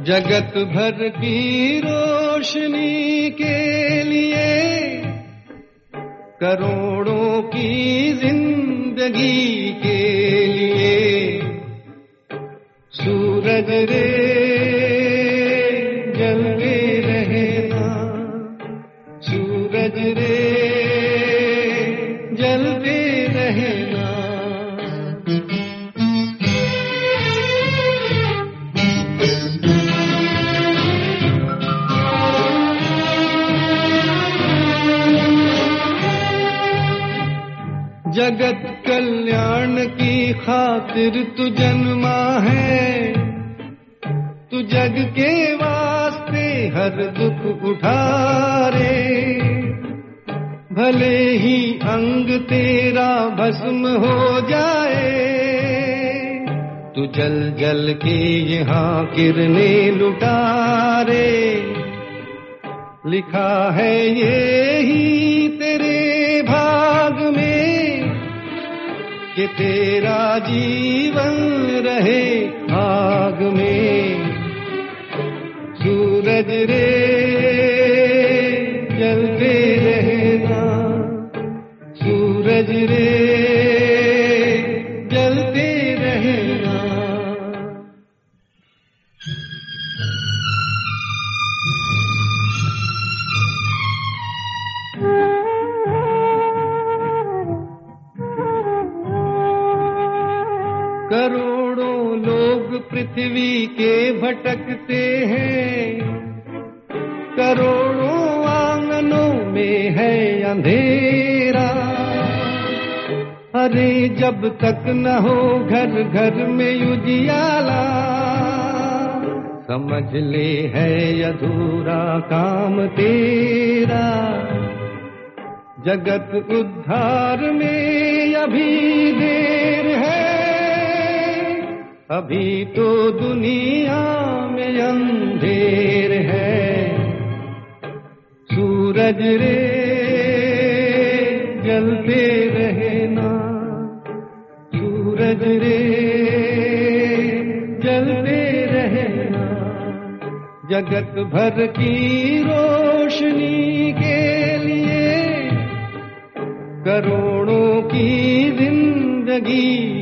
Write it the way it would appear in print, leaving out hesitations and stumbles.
जगत भर की रोशनी के लिए करोड़ों की जिंदगी के लिए सूरज रे जलते रहना, सूरज रे जलते रहना। जगत कल्याण की खातिर तू जन्मा है, तू जग के वास्ते हर दुख उठारे। भले ही अंग तेरा भस्म हो जाए, तू जल जल के यहाँ किरणें लुटारे। लिखा है ये ही तेरे भाग में कि तेरा जीवन रहे आग में। सूरज रे जलते रहना, सूरज रे जलते रहना। करोड़ों लोग पृथ्वी के भटकते हैं, करोड़ों आंगनों में है अंधेरा। अरे जब तक न हो घर घर में उजियाला, समझ ले है अधूरा काम तेरा। जगत उद्धार में अभी देर है, अभी तो दुनिया में अंधेर है। सूरज रे जलते रहना, सूरज रे जलते रहना। जगत भर की रोशनी के लिए करोड़ों की जिंदगी